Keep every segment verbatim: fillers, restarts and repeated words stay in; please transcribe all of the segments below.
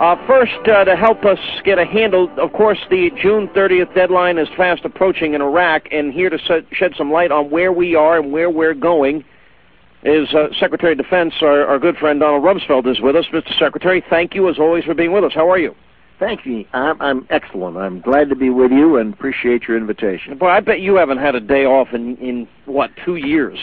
Uh, first, uh, to help us get a handle, of course, the June thirtieth deadline is fast approaching in Iraq, and here to set, shed some light on where we are and where we're going is uh, Secretary of Defense, our, our good friend Donald Rumsfeld is with us. Mister Secretary, thank you as always for being with us. How are you? Thank you. I'm, I'm excellent. I'm glad to be with you and appreciate your invitation. Boy, I bet you haven't had a day off in, in what, two years?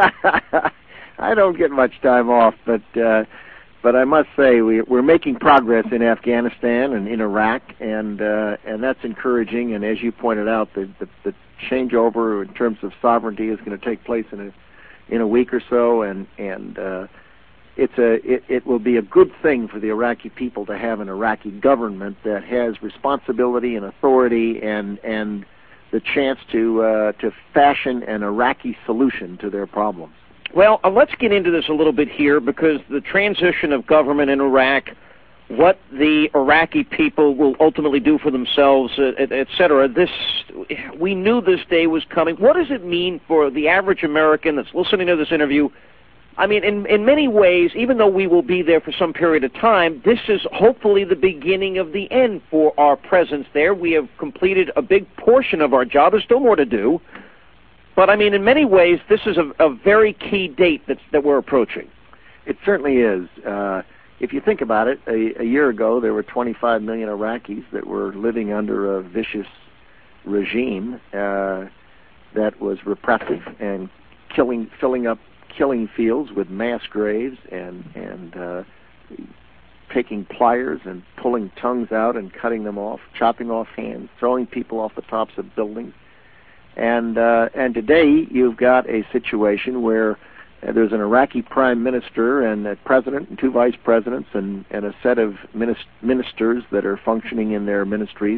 I don't get much time off, but uh, but I must say we, we're making progress in Afghanistan and in Iraq, and uh, and that's encouraging. And as you pointed out, the, the, the changeover in terms of sovereignty is going to take place in a in a week or so, and and uh, it's a it, it will be a good thing for the Iraqi people to have an Iraqi government that has responsibility and authority and and the chance to uh, to fashion an Iraqi solution to their problems. Well, uh, let's get into this a little bit here, because the transition of government in Iraq, what the Iraqi people will ultimately do for themselves, uh, et, et cetera, this, we knew this day was coming. What does it mean for the average American that's listening to this interview? I mean, in, in many ways, even though we will be there for some period of time, this is hopefully the beginning of the end for our presence there. We have completed a big portion of our job. There's still more to do. But, I mean, in many ways, this is a, a very key date that's, that we're approaching. It certainly is. Uh, if you think about it, a, a year ago, there were twenty-five million Iraqis that were living under a vicious regime uh, that was repressive and killing, filling up killing fields with mass graves and, and uh, taking pliers and pulling tongues out and cutting them off, chopping off hands, throwing people off the tops of buildings. And uh, and today you've got a situation where uh, there's an Iraqi prime minister and a president and two vice presidents and, and a set of minis- ministers that are functioning in their ministries.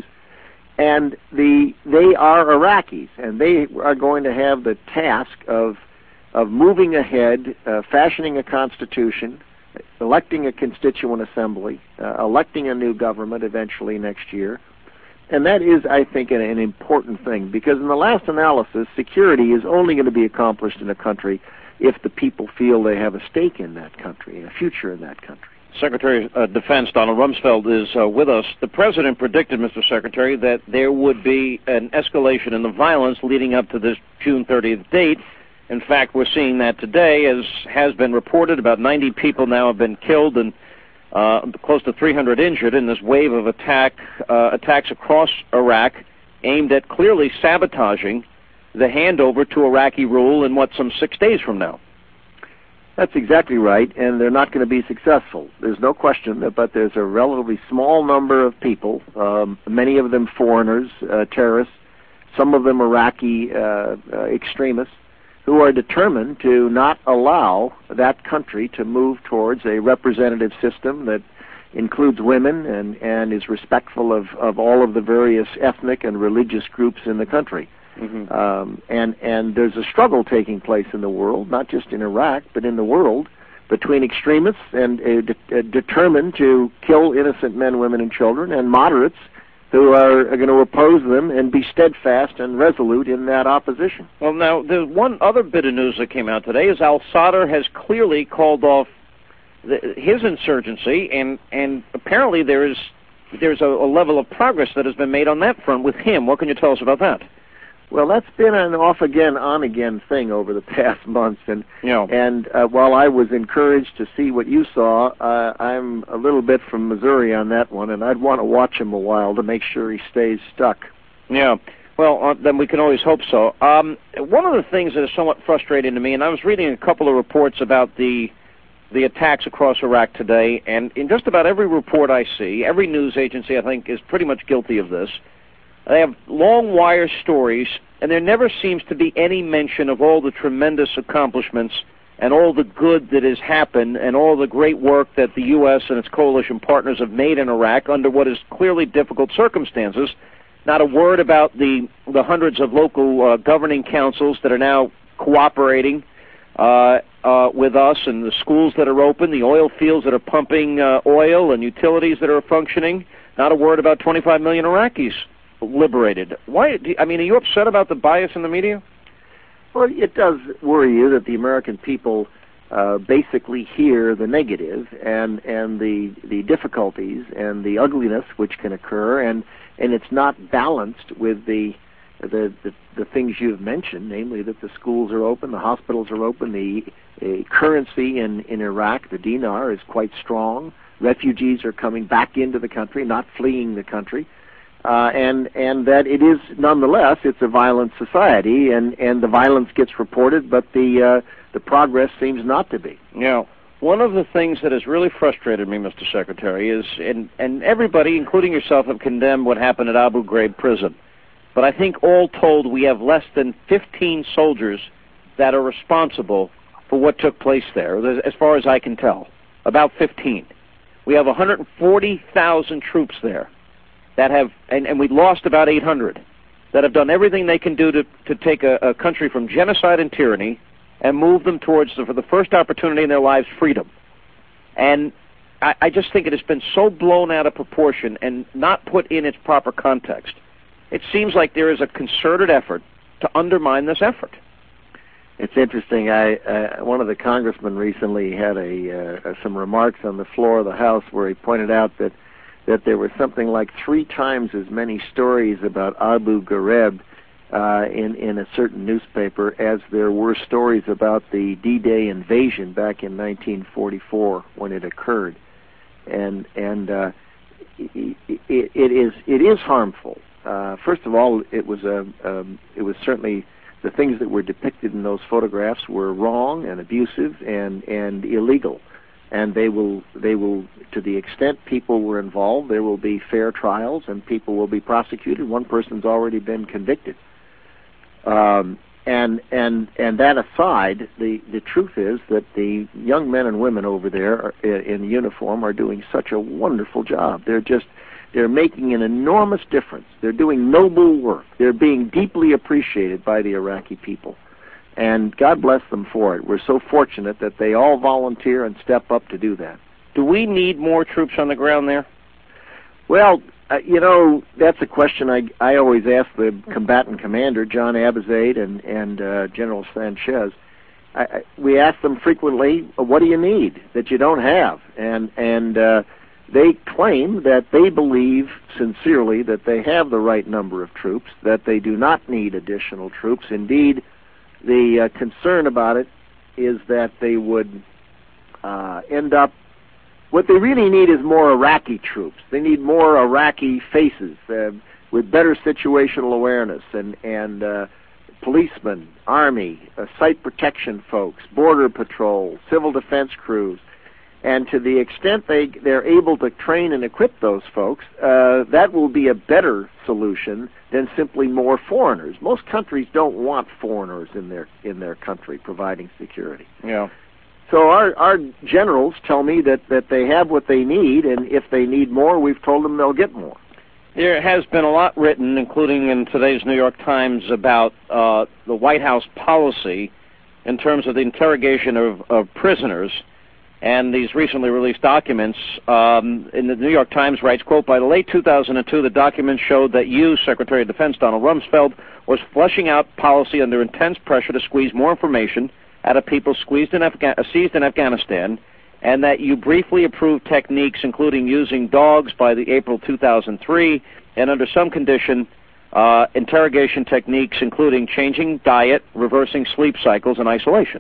And the they are Iraqis, and they are going to have the task of of moving ahead, uh, fashioning a constitution, electing a constituent assembly, uh, electing a new government eventually next year. And that is, I think, an, an important thing, because in the last analysis, security is only going to be accomplished in a country if the people feel they have a stake in that country, a future in that country. Secretary of Defense Donald Rumsfeld is uh, with us. The President predicted, Mister Secretary, that there would be an escalation in the violence leading up to this June thirtieth date. In fact, we're seeing that today, as has been reported. About ninety people now have been killed and Uh, close to three hundred injured in this wave of attack uh, attacks across Iraq, aimed at clearly sabotaging the handover to Iraqi rule in, what, some six days from now. That's exactly right, and they're not going to be successful. There's no question, that, but there's a relatively small number of people, um, many of them foreigners, uh, terrorists, some of them Iraqi uh, uh, extremists, who are determined to not allow that country to move towards a representative system that includes women and, and is respectful of, of all of the various ethnic and religious groups in the country. Mm-hmm. Um, and, and there's a struggle taking place in the world, not just in Iraq, but in the world, between extremists and uh, de- uh, determined to kill innocent men, women, and children, and moderates who are, are going to oppose them and be steadfast and resolute in that opposition. Well, now, there's one other bit of news that came out today is al-Sadr has clearly called off the, his insurgency, and, and apparently there is there's a, a level of progress that has been made on that front with him. What can you tell us about that? Well, that's been an off-again, on-again thing over the past months, and yeah. and uh, while I was encouraged to see what you saw, uh, I'm a little bit from Missouri on that one, and I'd want to watch him a while to make sure he stays stuck. Yeah, well, uh, then we can always hope so. Um, one of the things that is somewhat frustrating to me, and I was reading a couple of reports about the the attacks across Iraq today, and in just about every report I see, every news agency, I think, is pretty much guilty of this. They have long wire stories, and there never seems to be any mention of all the tremendous accomplishments and all the good that has happened and all the great work that the U S and its coalition partners have made in Iraq under what is clearly difficult circumstances. Not a word about the, the hundreds of local uh, governing councils that are now cooperating uh, uh, with us, and the schools that are open, the oil fields that are pumping uh, oil, and utilities that are functioning. Not a word about twenty-five million Iraqis liberated. Why? I mean, are you upset about the bias in the media? Well, it does worry you that the American people uh, basically hear the negative and and the the difficulties and the ugliness which can occur, and and it's not balanced with the the the, the things you've mentioned, namely that the schools are open, the hospitals are open, the uh, currency in in Iraq, the dinar, is quite strong. Refugees are coming back into the country, not fleeing the country. Uh, and and that it is, nonetheless, it's a violent society, and, and the violence gets reported, but the uh, the progress seems not to be. Yeah. One of the things that has really frustrated me, Mister Secretary, is, and, and everybody, including yourself, have condemned what happened at Abu Ghraib prison. But I think all told, we have less than fifteen soldiers that are responsible for what took place there, as far as I can tell. About fifteen. We have one hundred forty thousand troops there that have, and, and we lost about eight hundred, that have done everything they can do to, to take a, a country from genocide and tyranny and move them towards, the, for the first opportunity in their lives, freedom. And I, I just think it has been so blown out of proportion and not put in its proper context. It seems like there is a concerted effort to undermine this effort. It's interesting. I uh, one of the congressmen recently had a uh, some remarks on the floor of the House where he pointed out that that there were something like three times as many stories about Abu Ghraib uh, in in a certain newspaper as there were stories about the D-Day invasion back in nineteen forty-four when it occurred, and and uh, it, it, it is it is harmful. Uh, first of all, it was a um, it was certainly. The things that were depicted in those photographs were wrong and abusive and, and illegal, and they will they will to the extent people were involved, there will be fair trials and people will be prosecuted. One person's already been convicted. Um, and and and that aside, the, the truth is that the young men and women over there are, in uniform are doing such a wonderful job. They're just They're making an enormous difference. They're doing noble work. They're being deeply appreciated by the Iraqi people. And God bless them for it. We're so fortunate that they all volunteer and step up to do that. Do we need more troops on the ground there? Well, uh, you know, that's a question I, I always ask the combatant commander, John Abizaid and, and uh, General Sanchez. I, I, we ask them frequently, what do you need that you don't have? And, and, uh, they claim that they believe sincerely that they have the right number of troops, that they do not need additional troops. Indeed, the uh, concern about it is that they would uh, end up, what they really need is more Iraqi troops. They need more Iraqi faces uh, with better situational awareness and, and uh, policemen, army, uh, site protection folks, border patrol, civil defense crews. And to the extent they, they're able to train and equip those folks, uh, that will be a better solution than simply more foreigners. Most countries don't want foreigners in their in their country providing security. Yeah. So our, our generals tell me that, that they have what they need, and if they need more, we've told them they'll get more. There has been a lot written, including in today's New York Times, about uh, the White House policy in terms of the interrogation of, of prisoners. And these recently released documents, um, in the New York Times writes, quote, by the late two thousand two, the documents showed that you, Secretary of Defense Donald Rumsfeld, was fleshing out policy under intense pressure to squeeze more information out of people squeezed in Afga- uh, seized in Afghanistan, and that you briefly approved techniques including using dogs by the April two thousand three, and under some condition, uh, interrogation techniques including changing diet, reversing sleep cycles, and isolation.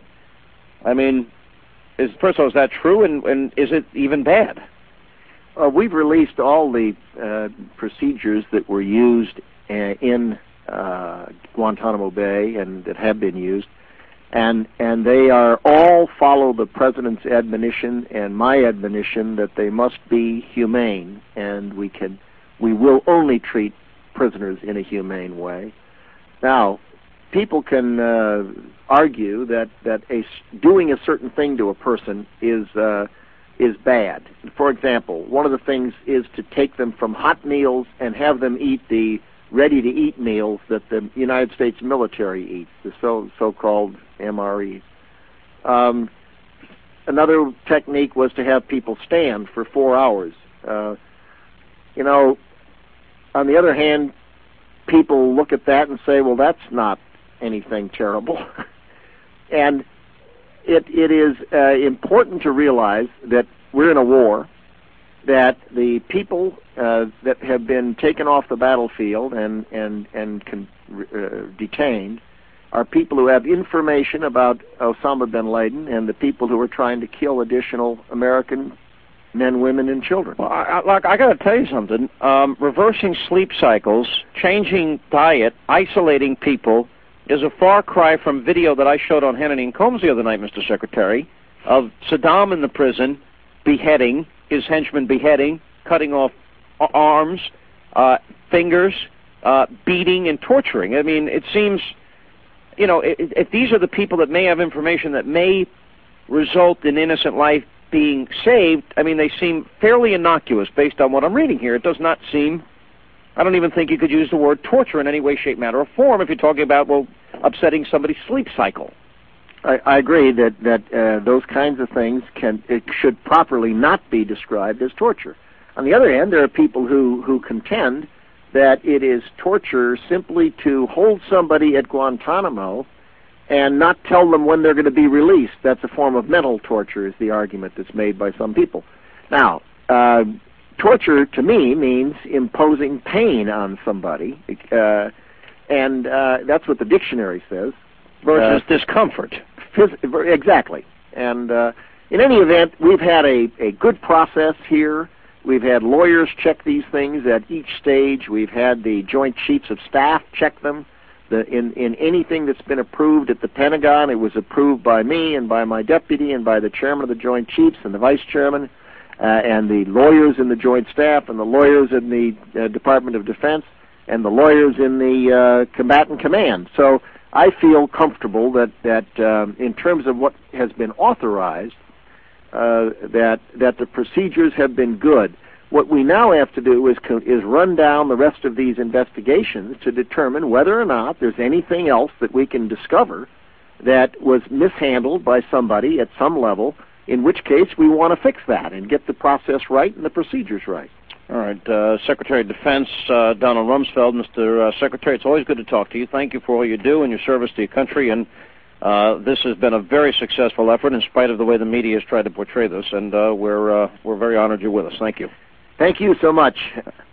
I mean... Is, first of all, is that true, and, and is it even bad? Uh, we've released all the uh, procedures that were used uh, in uh, Guantanamo Bay and that have been used, and and they are all follow the President's admonition and my admonition that they must be humane, and we can we will only treat prisoners in a humane way. Now, people can uh, argue that that a doing a certain thing to a person is uh, is bad. For example, one of the things is to take them from hot meals and have them eat the ready-to-eat meals that the United States military eats, the so so-called M R Es. Um, another technique was to have people stand for four hours. Uh, you know, on the other hand, people look at that and say, well, that's not anything terrible. And it, it is uh, important to realize that we're in a war, that the people uh, that have been taken off the battlefield and, and, and con- uh, detained are people who have information about Osama bin Laden and the people who are trying to kill additional American men, women, and children. Well, I, I, like, I got to tell you something. Um, reversing sleep cycles, changing diet, isolating people is a far cry from video that I showed on Hannity and Combs the other night, Mister Secretary, of Saddam in the prison, beheading, his henchmen beheading, cutting off arms, uh, fingers, uh, beating and torturing. I mean, it seems, you know, if, if these are the people that may have information that may result in innocent life being saved, I mean, they seem fairly innocuous based on what I'm reading here. It does not seem, I don't even think you could use the word torture in any way, shape, matter, or form if you're talking about, well, upsetting somebody's sleep cycle. I, I agree that, that uh, those kinds of things can, it should properly not be described as torture. On the other hand, there are people who, who contend that it is torture simply to hold somebody at Guantanamo and not tell them when they're going to be released. That's a form of mental torture, is the argument that's made by some people. Now, uh, torture to me means imposing pain on somebody, uh, and uh, that's what the dictionary says. Versus uh, discomfort. Phys- exactly. And uh, in any event, we've had a, a good process here. We've had lawyers check these things at each stage. We've had the Joint Chiefs of Staff check them. The, in, in anything that's been approved at the Pentagon, it was approved by me and by my deputy and by the chairman of the Joint Chiefs and the vice chairman uh, and the lawyers in the Joint Staff and the lawyers in the uh, Department of Defense and the lawyers in the uh, Combatant Command. So I feel comfortable that, that um, in terms of what has been authorized, uh, that, that the procedures have been good. What we now have to do is co- is run down the rest of these investigations to determine whether or not there's anything else that we can discover that was mishandled by somebody at some level, in which case we want to fix that and get the process right and the procedures right. All right. Uh, Secretary of Defense uh, Donald Rumsfeld. Mister Uh, Secretary, it's always good to talk to you. Thank you for all you do and your service to your country, and uh, this has been a very successful effort in spite of the way the media has tried to portray this, and uh, we're, uh, we're very honored you're with us. Thank you. Thank you so much.